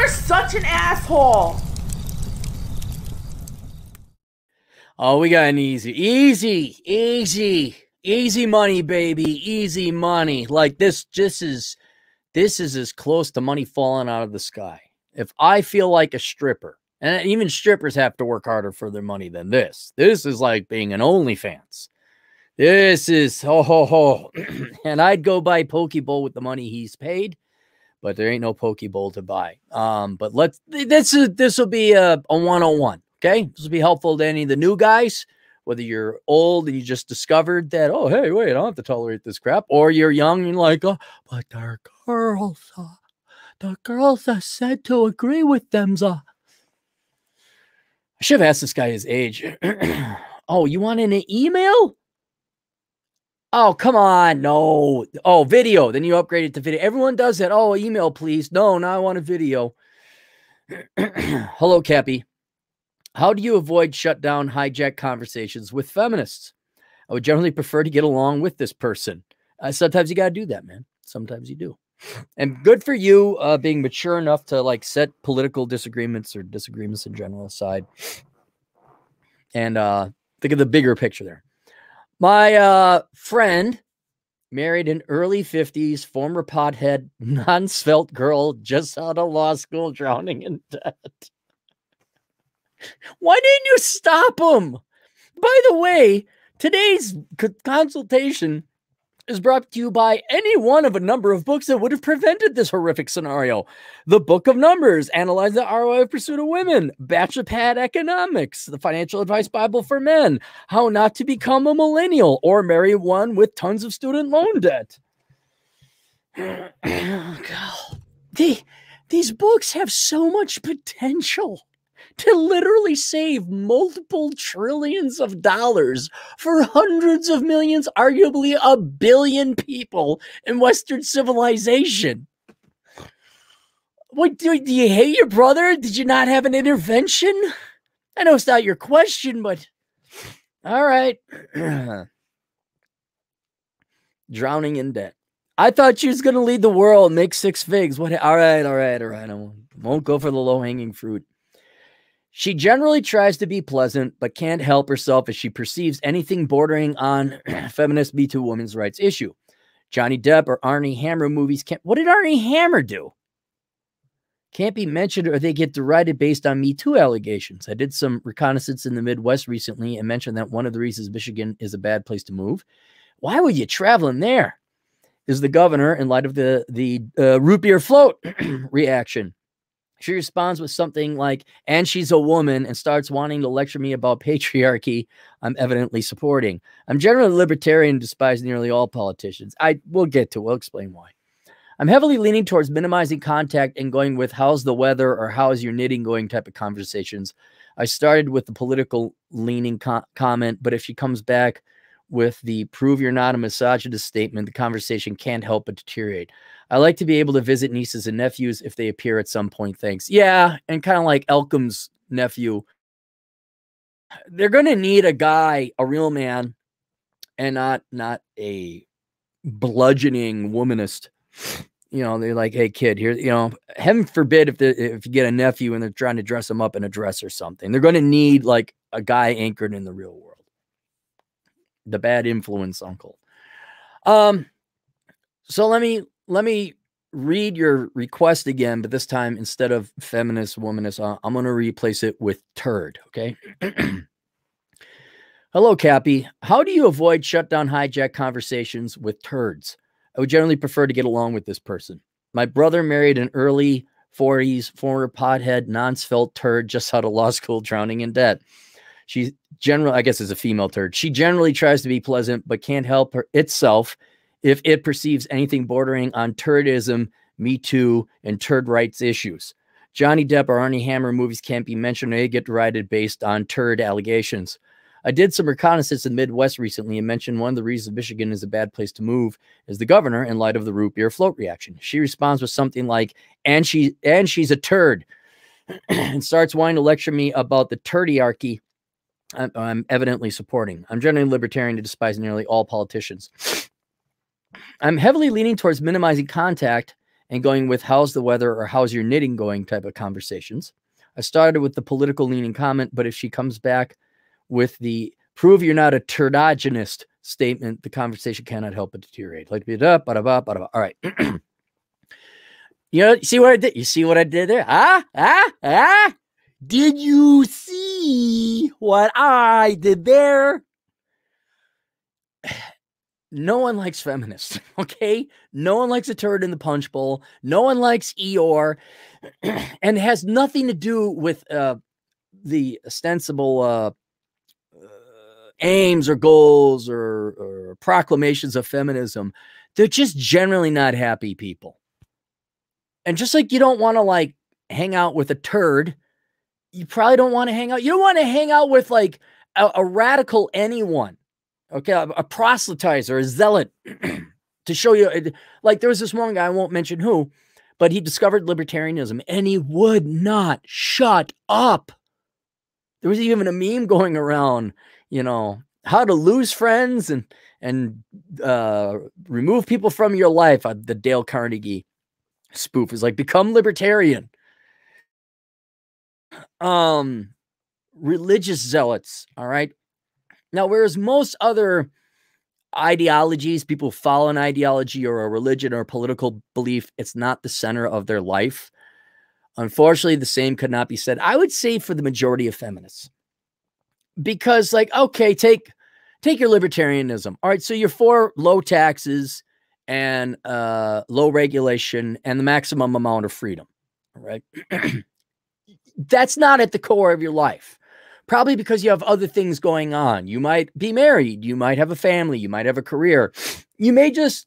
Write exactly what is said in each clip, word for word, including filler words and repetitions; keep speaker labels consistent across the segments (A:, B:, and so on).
A: such an asshole.
B: Oh, we got an easy, easy, easy, easy money, baby. Easy money. Like this, this is, this is as close to money falling out of the sky. If I feel like a stripper, and even strippers have to work harder for their money than this. This is like being an OnlyFans. This is, ho, ho, ho. And I'd go buy Pokeball with the money he's paid, but there ain't no Pokeball to buy. Um, but let's, this is, this will be a, a one-on-one. Okay, this will be helpful to any of the new guys, whether you're old and you just discovered that, oh, hey, wait, I don't have to tolerate this crap, or you're young and you're like, oh, but they're girls, uh, the girls are said to agree with them. Uh. I should have asked this guy his age. Oh, you want an email? Oh, come on, no. Oh, video, then you upgrade it to video. Everyone does that. Oh, email, please. No, now I want a video. Hello, Cappy. How do you avoid shutdown hijack conversations with feminists? I would generally prefer to get along with this person. Uh, sometimes you got to do that, man. Sometimes you do. And good for you uh, being mature enough to like set political disagreements or disagreements in general aside. And uh, think of the bigger picture there. My uh, friend married an early fifties, former pothead, non-svelte girl just out of law school drowning in debt. Why didn't you stop him? By the way, today's consultation is brought to you by any one of a number of books that would have prevented this horrific scenario. The Book of Numbers, Analyze the R O I of Pursuit of Women, Bachelor Pad Economics, The Financial Advice Bible for Men, How Not to Become a Millennial or Marry One with Tons of Student Loan Debt. God. They, these books have so much potential to literally save multiple trillions of dollars for hundreds of millions, arguably a billion people in Western civilization. What, do, do you hate your brother? Did you not have an intervention? I know it's not your question, but all right. Drowning in debt. I thought she was going to lead the world, make six figs. What? All right, all right, all right. I won't, won't go for the low-hanging fruit. She generally tries to be pleasant, but can't help herself as she perceives anything bordering on feminist Me Too women's rights issue. Johnny Depp or Armie Hammer movies can't. What did Armie Hammer do? Can't be mentioned or they get derided based on Me Too allegations. I did some reconnaissance in the Midwest recently and mentioned that one of the reasons Michigan is a bad place to move. Why would you travel in there? Is the governor in light of the, the uh, root beer float reaction. She responds with something like, and she's a woman, and starts wanting to lecture me about patriarchy I'm evidently supporting. I'm generally libertarian and despise nearly all politicians. I will get to, we'll explain why. I'm heavily leaning towards minimizing contact and going with how's the weather or how's your knitting going type of conversations. I started with the political leaning co comment, but if she comes back with the prove you're not a misogynist statement, the conversation can't help but deteriorate. I like to be able to visit nieces and nephews if they appear at some point. Thanks. Yeah. And kind of like Elkham's nephew, they're going to need a guy, a real man, and not, not a bludgeoning womanist. You know, they're like, hey kid, here, you know, heaven forbid if they, if you get a nephew and they're trying to dress him up in a dress or something, they're going to need like a guy anchored in the real world. The bad influence uncle. Um, so let me, let me read your request again, but this time instead of feminist, womanist, uh, I'm going to replace it with turd. Okay. Hello, Cappy. How do you avoid shutdown hijack conversations with turds? I would generally prefer to get along with this person. My brother married an early forties, former pothead, non-svelte turd just out of law school, drowning in debt. She generally, I guess, is a female turd. She generally tries to be pleasant, but can't help her itself if it perceives anything bordering on turdism, Me Too, and turd rights issues. Johnny Depp or Armie Hammer movies can't be mentioned or they get derided based on turd allegations. I did some reconnaissance in the Midwest recently and mentioned one of the reasons Michigan is a bad place to move is the governor in light of the root beer float reaction. She responds with something like, and she and she's a turd, and starts wanting to lecture me about the turdiarchy I'm, I'm evidently supporting. I'm generally libertarian to despise nearly all politicians. I'm heavily leaning towards minimizing contact and going with how's the weather or how's your knitting going type of conversations. I started with the political leaning comment, but if she comes back with the prove you're not a turdogynist statement, the conversation cannot help but deteriorate. Like, all right. You know, you see what I did? You see what I did there? Ah, ah, ah. Did you see what I did there? No one likes feminists, okay? No one likes a turd in the punch bowl. No one likes Eeyore, and it has nothing to do with uh, the ostensible uh, uh, aims or goals or, or proclamations of feminism. They're just generally not happy people. And just like you don't want to like hang out with a turd, you probably don't want to hang out. You don't want to hang out with like a, a radical anyone. Okay, a, a proselytizer, a zealot, to show you. Like there was this one guy, I won't mention who, but he discovered libertarianism and he would not shut up. There was even a meme going around, you know, how to lose friends and and uh, remove people from your life. Uh, the Dale Carnegie spoof is like, become libertarian. Um, religious zealots, all right? Now, whereas most other ideologies, people follow an ideology or a religion or a political belief, it's not the center of their life. Unfortunately, the same could not be said, I would say, for the majority of feminists. Because, like, okay, take, take your libertarianism. All right, so you're for low taxes and uh, low regulation and the maximum amount of freedom, all right? That's not at the core of your life. Probably because you have other things going on. You might be married. You might have a family. You might have a career. You may just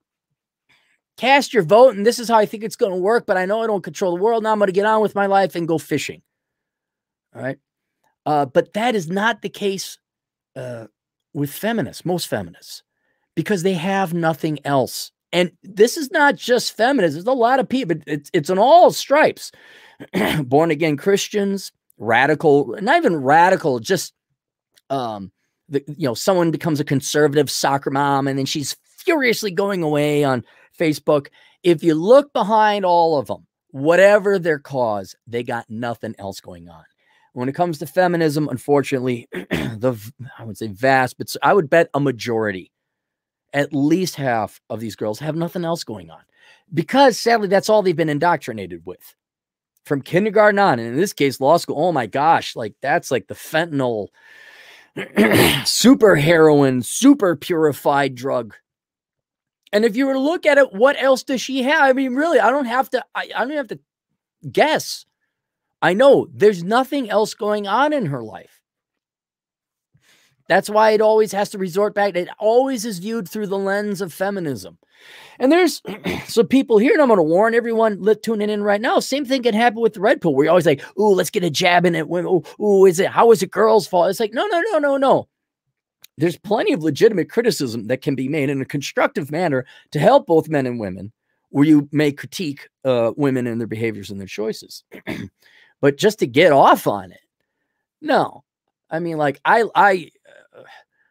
B: cast your vote, and this is how I think it's going to work, but I know I don't control the world. Now I'm going to get on with my life and go fishing. All right? Uh, but that is not the case uh, with feminists, most feminists, because they have nothing else. And this is not just feminists. There's a lot of people. It's, it's on all stripes. Born-again Christians, radical, not even radical, just, um, the, you know, someone becomes a conservative soccer mom and then she's furiously going away on Facebook. If you look behind all of them, whatever their cause, they got nothing else going on. When it comes to feminism, unfortunately, the, I would say vast, but I would bet a majority, at least half of these girls have nothing else going on because sadly, that's all they've been indoctrinated with. From kindergarten on, and in this case, law school, oh my gosh, like that's like the fentanyl, super heroin, super purified drug. And if you were to look at it, what else does she have? I mean, really, I don't have to, I, I don't have to guess. I know there's nothing else going on in her life. That's why it always has to resort back. It always is viewed through the lens of feminism. And there's some people here, and I'm going to warn everyone tuning in right now. Same thing can happen with the red pill, where you're always like, ooh, let's get a jab in it. Ooh, ooh, is it, how is it girls' fault? It's like, no, no, no, no, no. There's plenty of legitimate criticism that can be made in a constructive manner to help both men and women, where you may critique uh, women and their behaviors and their choices. But just to get off on it, no. I mean, like, I, I, uh,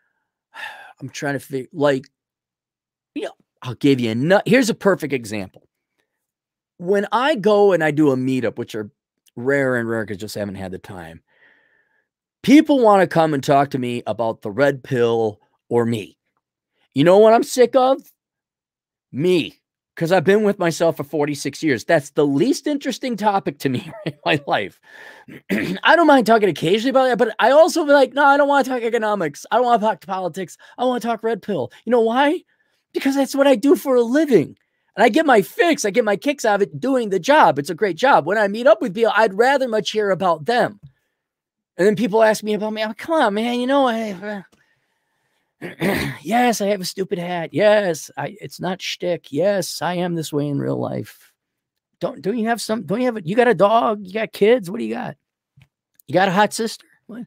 B: I'm trying to figure, like, you know, I'll give you a nut. Here's a perfect example. When I go and I do a meetup, which are rare and rare because just haven't had the time, people want to come and talk to me about the red pill or me. You know what I'm sick of? Me. Because I've been with myself for forty-six years. That's the least interesting topic to me in my life. I don't mind talking occasionally about that, but I also be like, no, I don't want to talk economics. I don't want to talk politics. I want to talk red pill. You know why? Because that's what I do for a living. And I get my fix. I get my kicks out of it doing the job. It's a great job. When I meet up with people, I'd rather much hear about them. And then people ask me about me. I'm like, come on, man. You know, I, uh, yes, I have a stupid hat. Yes, I, it's not shtick. Yes, I am this way in real life. Don't, don't you have some, don't you have, a, you got a dog? You got kids? What do you got? You got a hot sister? What?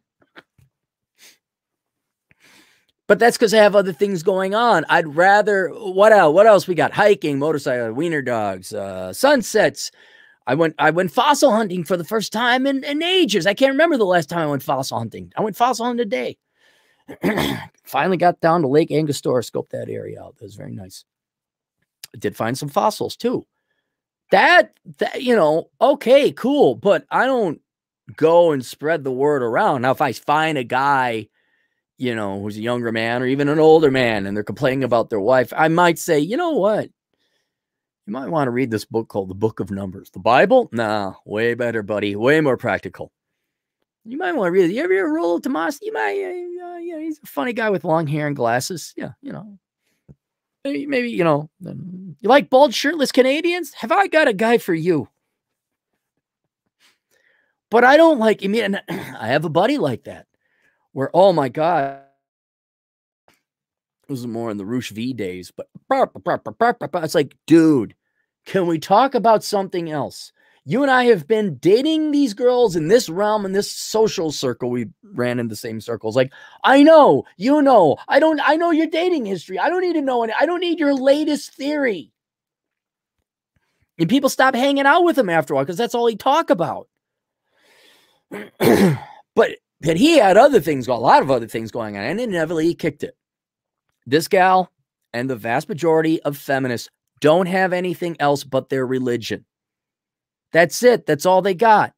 B: But that's because I have other things going on. I'd rather, what else? What else we got? Hiking, motorcycle, wiener dogs, uh, sunsets. I went, I went fossil hunting for the first time in, in ages. I can't remember the last time I went fossil hunting. I went fossil hunting today. Finally got down to Lake Angostura, scoped that area out. That was very nice. I did find some fossils too. That, that, you know, okay, cool. But I don't go and spread the word around. Now, if I find a guy, you know, who's a younger man or even an older man and they're complaining about their wife, I might say, you know what? You might want to read this book called The Book of Numbers. The Bible? Nah, way better, buddy. Way more practical. You might want to read it. You ever hear Rollo Tomassi? You might, uh, yeah, he's a funny guy with long hair and glasses. Yeah, you know. Maybe, maybe, you know, you like bald, shirtless Canadians? Have I got a guy for you? But I don't like, I mean, I have a buddy like that where, oh my God, it was more in the Roosh V days, but it's like, dude, can we talk about something else? You and I have been dating these girls in this realm, in this social circle. We ran in the same circles. Like, I know, you know, I don't, I know your dating history. I don't need to know any, I don't need your latest theory. And people stop hanging out with him after a while because that's all he talk about. but, but he had other things, a lot of other things going on, and inevitably he kicked it. This gal and the vast majority of feminists don't have anything else but their religion. That's it. That's all they got.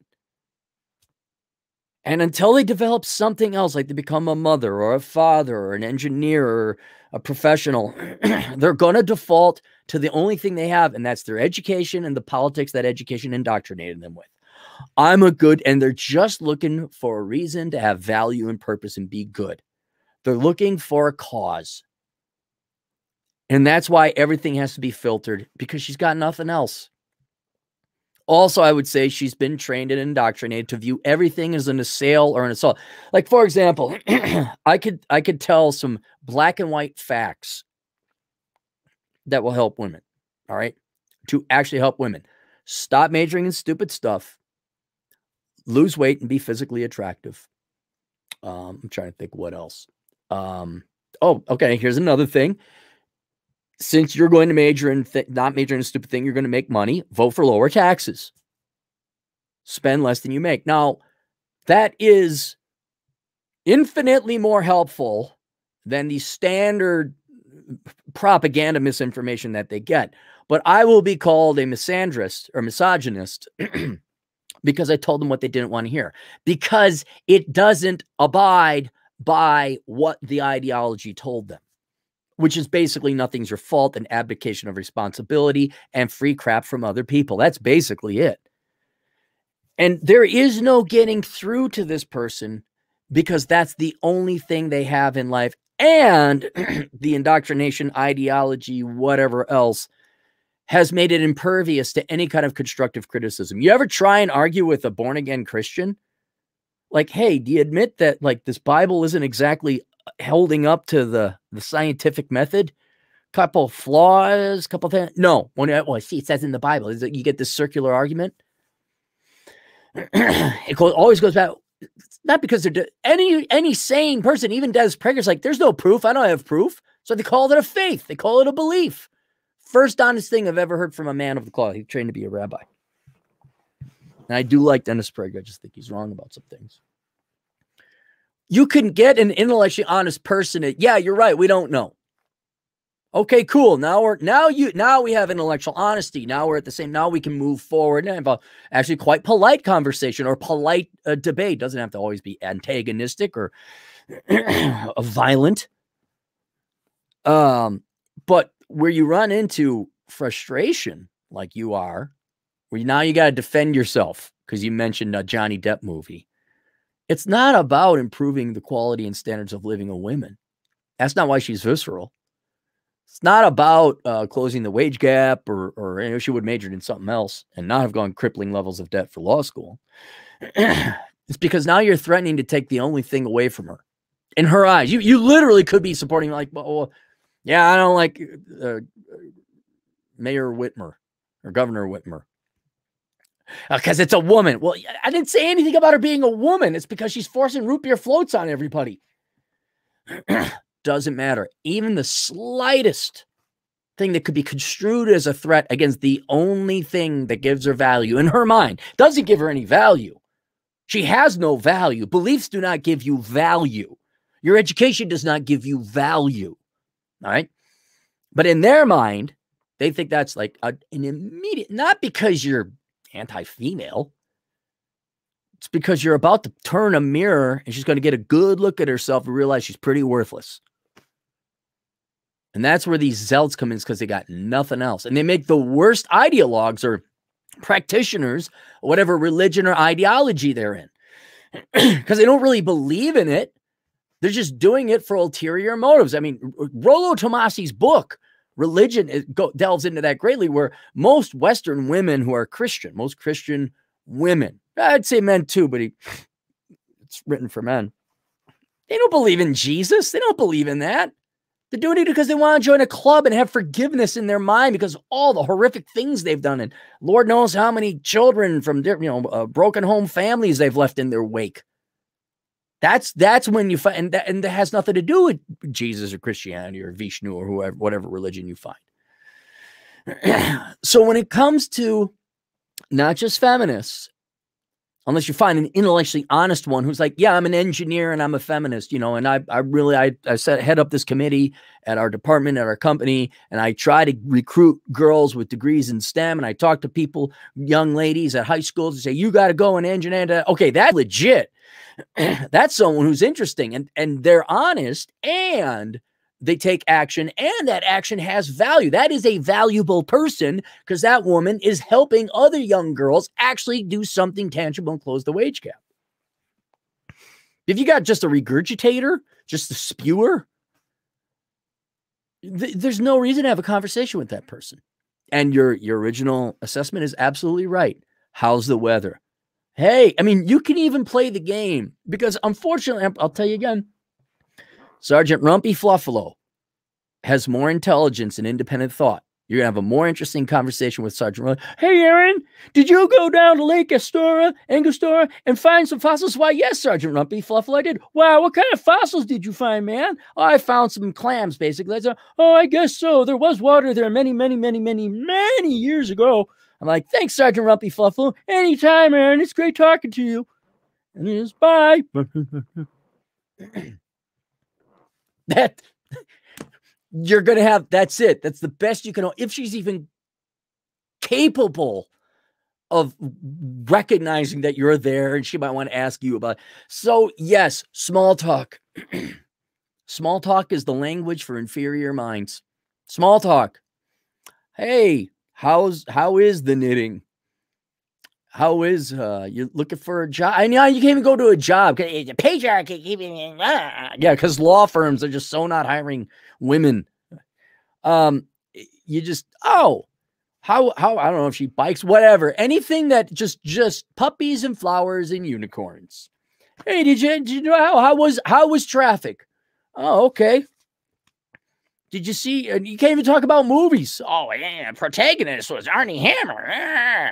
B: And until they develop something else, like they become a mother or a father or an engineer or a professional, they're going to default to the only thing they have, and that's their education and the politics that education indoctrinated them with. I'm a good, and they're just looking for a reason to have value and purpose and be good. They're looking for a cause. And that's why everything has to be filtered, because she's got nothing else. Also, I would say she's been trained and indoctrinated to view everything as an assail or an assault. Like, for example, I could I could tell some black and white facts that will help women, all right? To actually help women. Stop majoring in stupid stuff. Lose weight and be physically attractive. Um, I'm trying to think what else. Um, oh, okay, here's another thing. Since you're going to major in th- not major in a stupid thing, you're going to make money, vote for lower taxes. Spend less than you make. Now, that is infinitely more helpful than the standard propaganda misinformation that they get. But I will be called a misandrist or misogynist because I told them what they didn't want to hear. Because it doesn't abide by what the ideology told them, which is basically nothing's your fault, an abdication of responsibility, and free crap from other people. That's basically it. And there is no getting through to this person because that's the only thing they have in life. And the indoctrination, ideology, whatever else, has made it impervious to any kind of constructive criticism. You ever try and argue with a born-again Christian? Like, hey, do you admit that, like, this Bible isn't exactly holding up to the, the scientific method? Couple flaws, couple things. No. When, well, see, it says in the Bible, is that you get this circular argument. It goes, always goes back. It's not because they're any any sane person, even Des Prager's like, there's no proof. I don't have proof. So they call it a faith. They call it a belief. First honest thing I've ever heard from a man of the cloth. He trained to be a rabbi. And I do like Dennis Prager. I just think he's wrong about some things. You can get an intellectually honest person. At, yeah, you're right. We don't know. Okay, cool. Now we're now you now we have intellectual honesty. Now we're at the same. Now we can move forward and have a actually quite polite conversation or polite uh, debate. Doesn't have to always be antagonistic or violent. Um, but where you run into frustration, like you are, where now you got to defend yourself because you mentioned a Johnny Depp movie. It's not about improving the quality and standards of living of women. That's not why she's visceral. It's not about uh, closing the wage gap or, or you know, she would major in something else and not have gone crippling levels of debt for law school. It's because now you're threatening to take the only thing away from her. In her eyes, you, you literally could be supporting like, well, yeah, I don't like uh, Mayor Whitmer or Governor Whitmer. Because uh, it's a woman. Well, I didn't say anything about her being a woman. It's because she's forcing root beer floats on everybody. Doesn't matter. Even the slightest thing that could be construed as a threat against the only thing that gives her value in her mind doesn't give her any value. She has no value. Beliefs do not give you value. Your education does not give you value. All right. But in their mind, They think that's like a, an immediate, not because you're anti-female. It's because you're about to turn a mirror and she's going to get a good look at herself and realize she's pretty worthless. And that's where these zealots come in, because they got nothing else. And they make the worst ideologues or practitioners, whatever religion or ideology they're in, because they don't really believe in it. They're just doing it for ulterior motives. I mean, Rollo Tomasi's book, Religion, it go, delves into that greatly, where most Western women who are Christian, most Christian women, I'd say men too, but he, it's written for men. They don't believe in Jesus. They don't believe in that. They're doing it because they want to join a club and have forgiveness in their mind because of all the horrific things they've done. And Lord knows how many children from different, you know, uh, broken home families they've left in their wake. That's that's when you find, and that, and that has nothing to do with Jesus or Christianity or Vishnu or whoever, whatever religion you find. So when it comes to not just feminists, unless you find an intellectually honest one who's like, yeah, I'm an engineer and I'm a feminist, you know, and I, I really, I, I set head up this committee at our department, at our company, and I try to recruit girls with degrees in STEM, and I talk to people, young ladies at high schools, and say, you got to go and engineer. Okay, that's legit. That's someone who's interesting, and, and they're honest, and they take action, and that action has value. That is a valuable person, because that woman is helping other young girls actually do something tangible and close the wage gap. If you got just a regurgitator, just a spewer, th there's no reason to have a conversation with that person. And your, your original assessment is absolutely right. How's the weather? Hey, I mean, you can even play the game, because unfortunately, I'll tell you again, Sergeant Rumpy Fluffalo has more intelligence and independent thought. You're going to have a more interesting conversation with Sergeant Rumpy. Hey, Aaron, did you go down to Lake Astora, Angostura, and find some fossils? Why, yes, Sergeant Rumpy Fluffalo, I did. Wow, what kind of fossils did you find, man? Oh, I found some clams, basically. I said, oh, I guess so. There was water there many, many, many, many, many years ago. I'm like, thanks, Sergeant Rumpy Fluffalo. Anytime, Aaron. It's great talking to you. And he is, bye. That you're going to have, that's it. That's the best you can, if she's even capable of recognizing that you're there, and she might want to ask you about. So yes, small talk. Small talk is the language for inferior minds. Small talk. Hey, how's, how is the knitting? How is, uh, you're looking for a job? I know you can't even go to a job. The patriarchy. Yeah, because law firms are just so not hiring women. Um, you just, oh, how, how, I don't know if she bikes, whatever. Anything that just, just puppies and flowers and unicorns. Hey, did you, did you know how, how was, how was traffic? Oh, okay. Did you see, uh, you can't even talk about movies. Oh, yeah, protagonist was Arnie Hammer. Ah.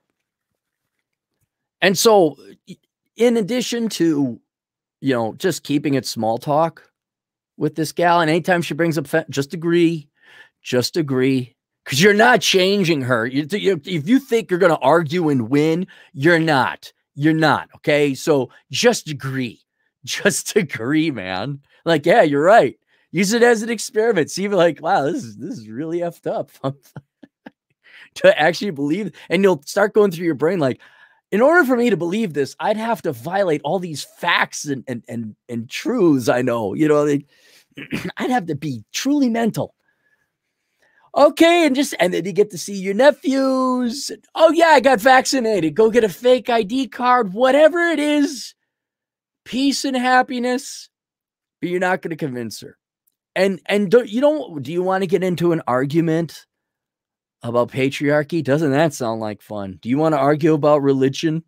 B: And so, in addition to, you know, just keeping it small talk with this gal, and anytime she brings up, just agree, just agree, because you're not changing her. You, you, if you think you're going to argue and win, you're not. You're not, okay? So, just agree. Just agree, man. Like, yeah, you're right. Use it as an experiment. See, like, wow, this is, this is really effed up. To actually believe, and you'll start going through your brain like, in order for me to believe this, I'd have to violate all these facts and and and, and truths I know. You know, like, I'd have to be truly mental. Okay, and just and then you get to see your nephews. Oh yeah, I got vaccinated. Go get a fake I D card, whatever it is. Peace and happiness, but you're not going to convince her. And and don't you don't do you want to get into an argument about patriarchy? Doesn't that sound like fun? Do you want to argue about religion?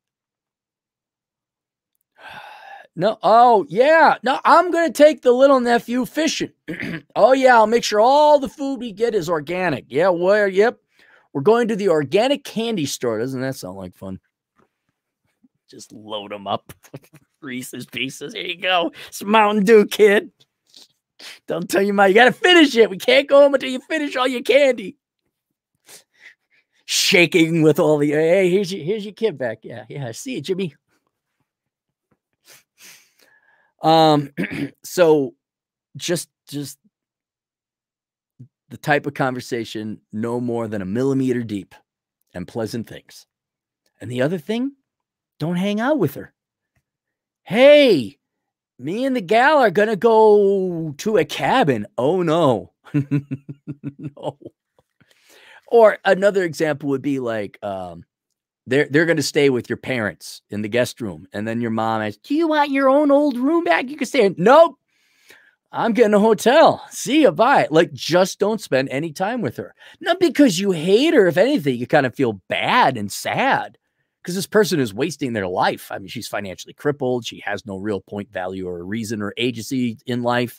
B: No. Oh, yeah. No, I'm going to take the little nephew fishing. Oh, yeah. I'll make sure all the food we get is organic. Yeah. Where? Yep. We're going to the organic candy store. Doesn't that sound like fun? Just load them up. Reese's Pieces. Here you go. It's Mountain Dew, kid. Don't tell your mom. You got to finish it. We can't go home until you finish all your candy. Shaking with all the, hey, here's your, here's your kid back. Yeah, yeah, see you, Jimmy. Um, so just, just the type of conversation no more than a millimeter deep and pleasant things. And the other thing, don't hang out with her. Hey, me and the gal are going to go to a cabin. Oh, no. No. Or another example would be like, um, they're, they're going to stay with your parents in the guest room. And then your mom asks, do you want your own old room back? You can stay in. Nope. I'm getting a hotel. See you. Bye. Like, just don't spend any time with her. Not because you hate her. If anything, you kind of feel bad and sad because this person is wasting their life. I mean, she's financially crippled. She has no real point value or reason or agency in life.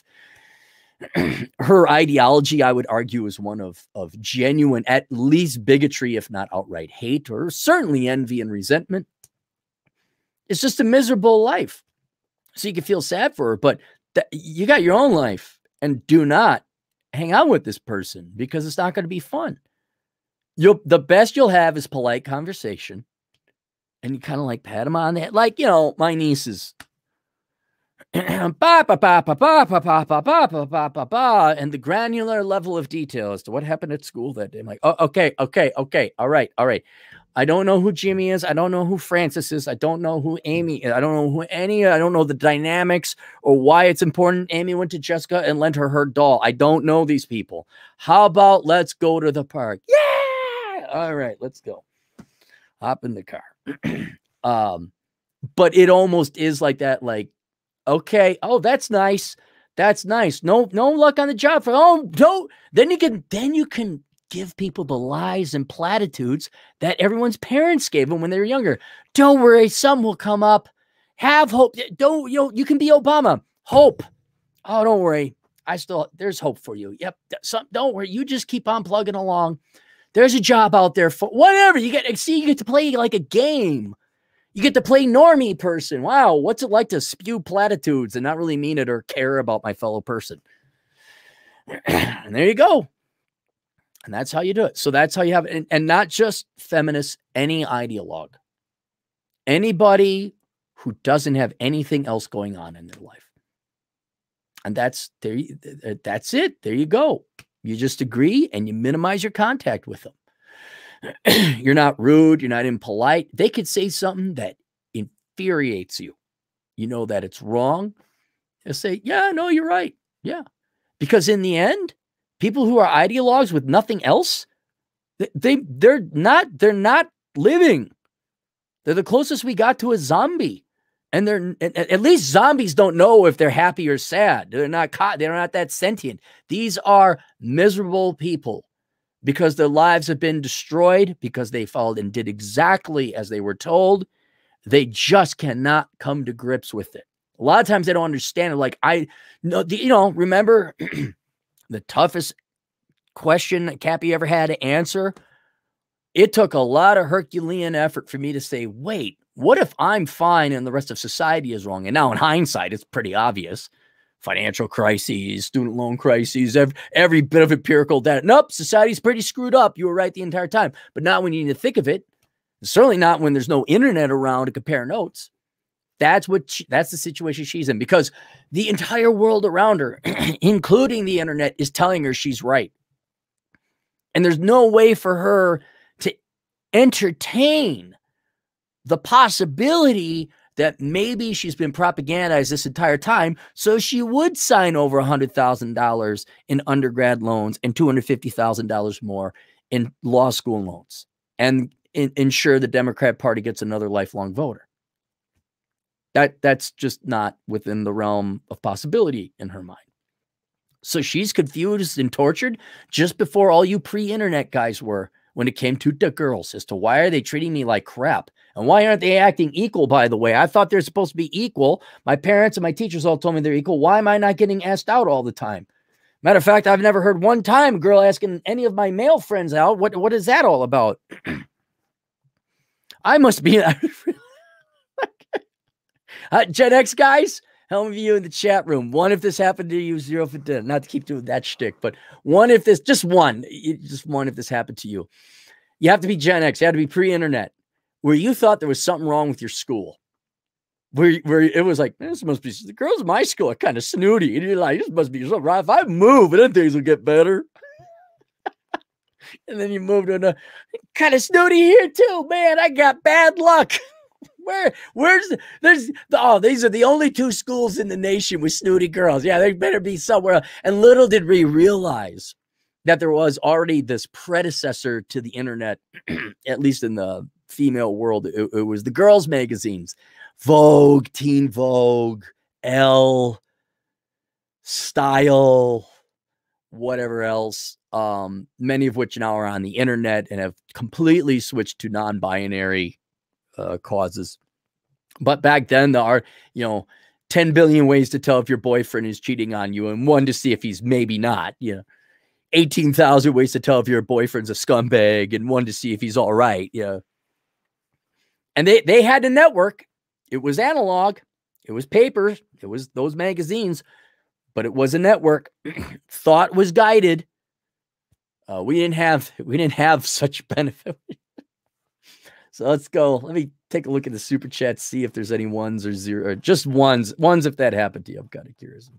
B: Her ideology, I would argue, is one of, of genuine, at least bigotry, if not outright hate, or certainly envy and resentment. It's just a miserable life. So you can feel sad for her, but that, you got your own life, and do not hang out with this person because it's not going to be fun. You'll, the best you'll have is polite conversation, and you kind of like pat them on the head. Like, you know, my nieces. Ba, ba, ba, ba, ba, ba, ba, ba, ba, ba, ba, ba, and the granular level of detail as to what happened at school that day. I'm like, oh, okay, okay, okay, all right, all right. I don't know who Jimmy is. I don't know who Francis is. I don't know who Amy is. I don't know who any, I don't know the dynamics or why it's important. Amy went to Jessica and lent her her doll. I don't know these people. How about let's go to the park? Yeah. All right, let's go. Hop in the car. um, but it almost is like that, like, okay. Oh, that's nice. That's nice. No, no luck on the job for, oh, no. Then you can, then you can give people the lies and platitudes that everyone's parents gave them when they were younger. Don't worry. Some will come up. Have hope. Don't, you know, you can be Obama. Hope. Oh, don't worry. I still, there's hope for you. Yep. Some, don't worry. You just keep on plugging along. There's a job out there for whatever you get. See, you get to play like a game. You get to play normie person. Wow. What's it like to spew platitudes and not really mean it or care about my fellow person? And there you go. And that's how you do it. So that's how you have it. And, and not just feminists, any ideologue. Anybody who doesn't have anything else going on in their life. And that's there. That's it. There you go. You just agree and you minimize your contact with them. You're not rude. You're not impolite. They could say something that infuriates you. You know that it's wrong. They'll say, yeah, no, you're right. Yeah. Because in the end, people who are ideologues with nothing else, they, they, they're not, they're not living. They're the closest we got to a zombie. And they're, at least zombies don't know if they're happy or sad. They're not caught. They're not that sentient. These are miserable people. Because their lives have been destroyed, because they followed and did exactly as they were told. They just cannot come to grips with it. A lot of times they don't understand it. Like, I know, you know, remember the toughest question that Cappy ever had to answer? It took a lot of Herculean effort for me to say, wait, what if I'm fine and the rest of society is wrong? And now in hindsight, it's pretty obvious. Financial crises, student loan crises, every, every bit of empirical data. Nope, society's pretty screwed up. You were right the entire time. But not when you need to think of it. Certainly not when there's no internet around to compare notes. That's what she, that's the situation she's in. Because the entire world around her, including the internet, is telling her she's right. And there's no way for her to entertain the possibility that maybe she's been propagandized this entire time, so she would sign over one hundred thousand dollars in undergrad loans and two hundred fifty thousand dollars more in law school loans and in, ensure the Democrat Party gets another lifelong voter. That, that's just not within the realm of possibility in her mind. So she's confused and tortured just before all you pre-internet guys were when it came to the girls as to why are they treating me like crap? And why aren't they acting equal, by the way? I thought they're supposed to be equal. My parents and my teachers all told me they're equal. Why am I not getting asked out all the time? Matter of fact, I've never heard one time a girl asking any of my male friends out. What, what is that all about? I must be... uh, Gen X guys, how many of you in the chat room? One, if this happened to you, zero for ten. Not to keep doing that shtick, but one, if this... Just one. Just one if this happened to you. You have to be Gen X. You have to be pre-internet. Where you thought there was something wrong with your school, where, where it was like, this must be, the girls in my school are kind of snooty. And you're like, this must be something right. If I move, then things will get better. And then you move to another, kind of snooty here too, man. I got bad luck. Where, where's the, there's the, oh, these are the only two schools in the nation with snooty girls. Yeah, they better be somewhere else. And little did we realize that there was already this predecessor to the internet, at least in the female world. It, it was the girls' magazines, Vogue, Teen Vogue, Elle, Style, whatever else. Um, many of which now are on the internet and have completely switched to non-binary uh, causes. But back then there are, you know, ten billion ways to tell if your boyfriend is cheating on you, and one to see if he's maybe not, you know, eighteen thousand ways to tell if your boyfriend's a scumbag, and one to see if he's all right. Yeah. And they, they had a network. It was analog. It was paper. It was those magazines, but it was a network. Thought was guided. Uh, we didn't have, we didn't have such benefit. So let's go. Let me take a look at the super chat, see if there's any ones or zero, or just ones, ones if that happened to you. I'm kind of curious.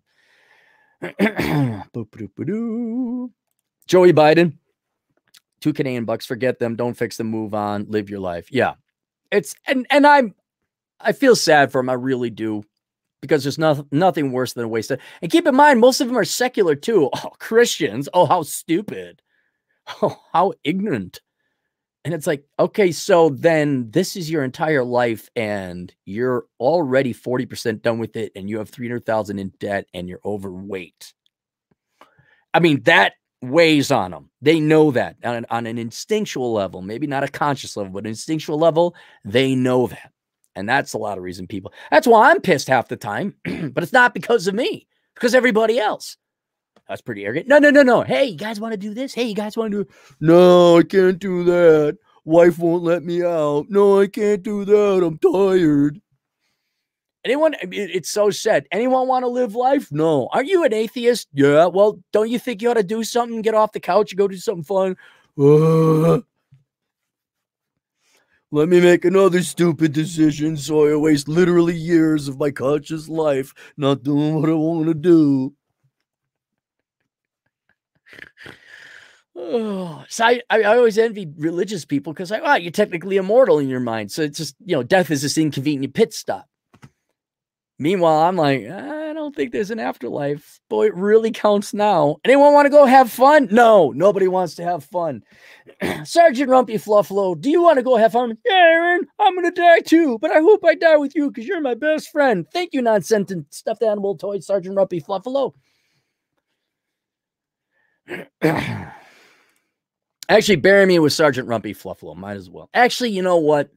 B: Joey Biden, two Canadian bucks, forget them, don't fix them, move on, live your life. Yeah. It's, and, and I'm, I feel sad for him. I really do, because there's nothing, nothing worse than a waste of, and keep in mind, most of them are secular too. Oh, Christians. Oh, how stupid. Oh, how ignorant. And it's like, okay, so then this is your entire life and you're already forty percent done with it, and you have three hundred thousand in debt and you're overweight. I mean, that weighs on them. They know that on an, on an instinctual level, maybe not a conscious level, but an instinctual level, they know that. And that's a lot of reason people, that's why I'm pissed half the time, but it's not because of me, because everybody else. That's pretty arrogant. No, no, no, no. Hey, you guys want to do this? Hey, you guys want to do, no, I can't do that. Wife won't let me out. No, I can't do that. I'm tired. Anyone, it's so sad. Anyone want to live life? No. Aren't you an atheist? Yeah. Well, don't you think you ought to do something? Get off the couch and go do something fun? Uh, let me make another stupid decision so I waste literally years of my conscious life not doing what I want to do. Oh, so I, I always envy religious people because I, well, you're technically immortal in your mind. So it's just, you know, death is this inconvenient pit stop. Meanwhile, I'm like, I don't think there's an afterlife. Boy, it really counts now. Anyone want to go have fun? No, nobody wants to have fun. Sergeant Rumpy Fluffalo, do you want to go have fun? Yeah, Aaron, I'm going to die too, but I hope I die with you because you're my best friend. Thank you, non-sentient stuffed animal toy, Sergeant Rumpy Fluffalo. Actually, bury me with Sergeant Rumpy Fluffalo. Might as well. Actually, you know what?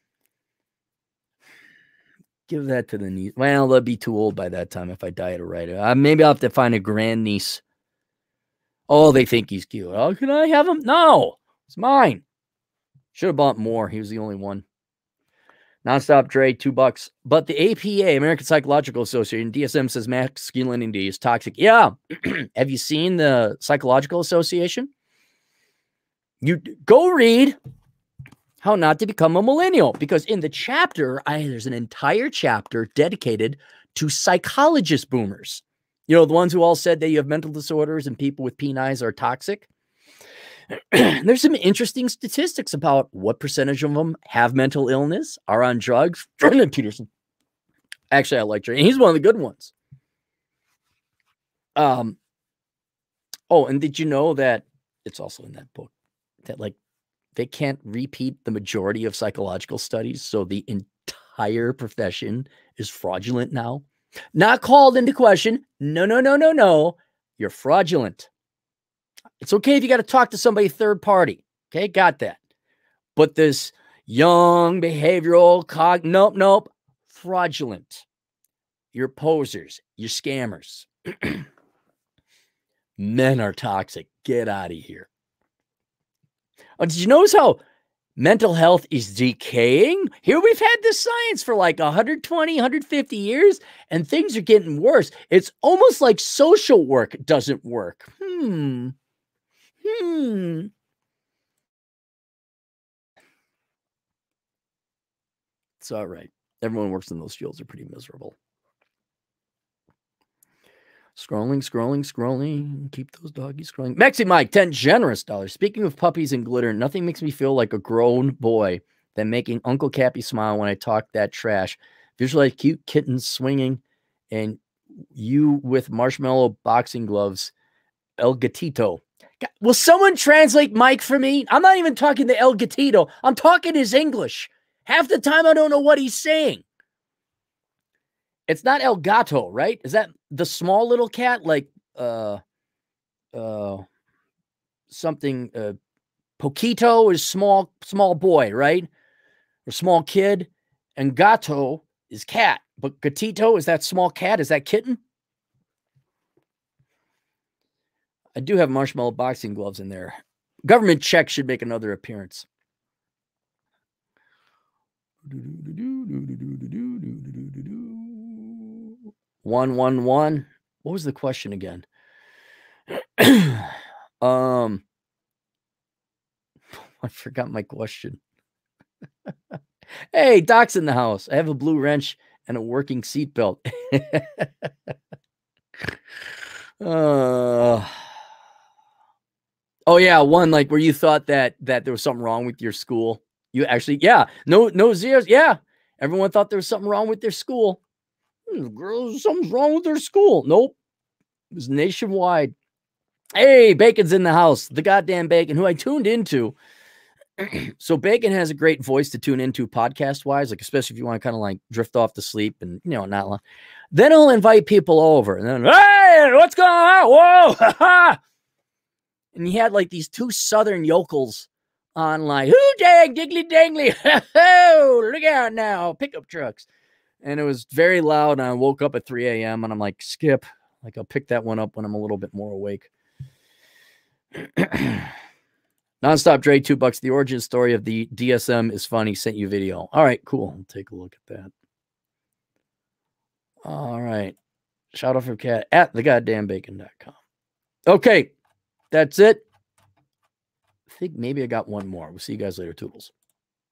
B: Give that to the niece. Well, they'll be too old by that time if I die at a right. Uh, maybe I'll have to find a grandniece. Oh, they think he's cute. Oh, can I have him? No, it's mine. Should have bought more. He was the only one. Nonstop Dre, two bucks. But the A P A, American Psychological Association, D S M says masculinity is toxic. Yeah. Have you seen the Psychological Association? You go read How Not to Become a Millennial, because in the chapter, I, there's an entire chapter dedicated to psychologist boomers. You know, the ones who all said that you have mental disorders and people with penile are toxic. There's some interesting statistics about what percentage of them have mental illness, are on drugs. Jordan Peterson. Actually, I like Jordan. He's one of the good ones. Um. Oh, and did you know that it's also in that book that, like, they can't repeat the majority of psychological studies, so the entire profession is fraudulent now? Not called into question. No, no, no, no, no. You're fraudulent. It's okay if you got to talk to somebody third party. Okay, got that. But this young behavioral cog, nope, nope. Fraudulent. You're posers. You're scammers. Men are toxic. Get out of here. Oh, did you notice how mental health is decaying? Here we've had this science for like one hundred twenty, one hundred fifty years, and things are getting worse. It's almost like social work doesn't work. Hmm. Hmm. It's all right. Everyone works in those fields are pretty miserable. Scrolling, scrolling, scrolling. Keep those doggies scrolling. Mexi Mike, ten generous dollars. Speaking of puppies and glitter, nothing makes me feel like a grown boy than making Uncle Cappy smile when I talk that trash. Visualize cute kittens swinging and you with marshmallow boxing gloves. El Gatito. Will someone translate Mike for me? I'm not even talking to El Gatito. I'm talking his English. Half the time I don't know what he's saying. It's not El Gato, right? Is that the small little cat? Like uh uh something uh Poquito is small small boy, right? Or small kid. And Gato is cat. But Gatito is that small cat? Is that kitten? I do have marshmallow boxing gloves in there. Government check should make another appearance. One, one, one. What was the question again? um, I forgot my question. Hey, Doc's in the house. I have a blue wrench and a working seatbelt. uh, oh yeah, one like where you thought that that there was something wrong with your school. You actually, yeah, no, no zeros. Yeah, everyone thought there was something wrong with their school. Girls, something's wrong with their school. Nope, it was nationwide. Hey, Bacon's in the house. The goddamn Bacon, who I tuned into. So Bacon has a great voice to tune into podcast wise, like especially if you want to kind of like drift off to sleep and you know not long. Then he'll invite people over and then hey, what's going on? Whoa, and he had like these two southern yokels on like hoo dang diggly dangly, oh look out now, pickup trucks, and it was very loud. And I woke up at three a m and I'm like skip, like I'll pick that one up when I'm a little bit more awake. Nonstop Dre, two bucks. The origin story of the D S M is funny. Sent you video. All right, cool. I'll take a look at that. All right. Shout out from Cat at the goddamn bacon dot com. Okay, that's it. I think maybe I got one more. We'll see you guys later, Toodles.